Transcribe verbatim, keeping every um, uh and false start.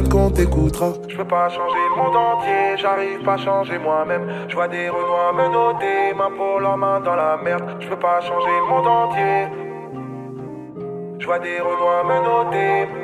peut-être qu'on t'écoutera. Je peux pas changer le monde entier, j'arrive pas à changer moi-même. Je vois des Renois me noter, main pour leur main dans la merde. Je peux pas changer le monde entier. Je vois des Renois me noter.